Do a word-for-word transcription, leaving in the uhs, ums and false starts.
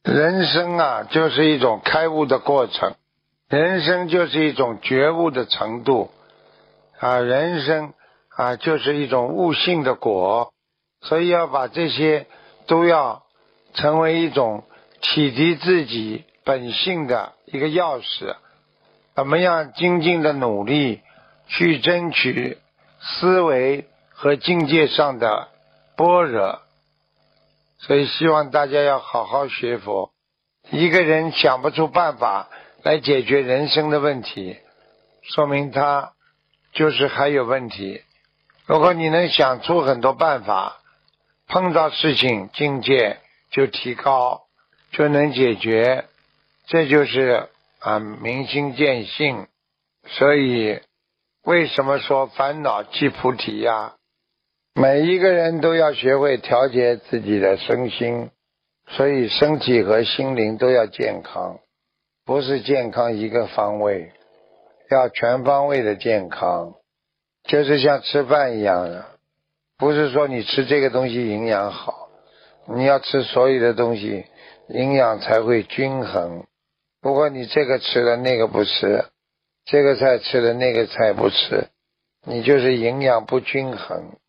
人生啊，就是一种开悟的过程，人生就是一种觉悟的程度啊，人生啊就是一种悟性的果，所以要把这些都要成为一种启迪自己本性的一个钥匙，怎么样精进的努力去争取思维和境界上的般若。所以希望大家要好好学佛。一个人想不出办法来解决人生的问题，说明他就是还有问题。如果你能想出很多办法，碰到事情境界就提高，就能解决，这就是啊明心见性。所以为什么说烦恼即菩提呀？每一个人都要学会调节自己的身心，所以身体和心灵都要健康，不是健康一个方位，要全方位的健康，就是像吃饭一样的，不是说你吃这个东西营养好，你要吃所有的东西，营养才会均衡。不过你这个吃了那个不吃，这个菜吃了那个菜不吃，你就是营养不均衡。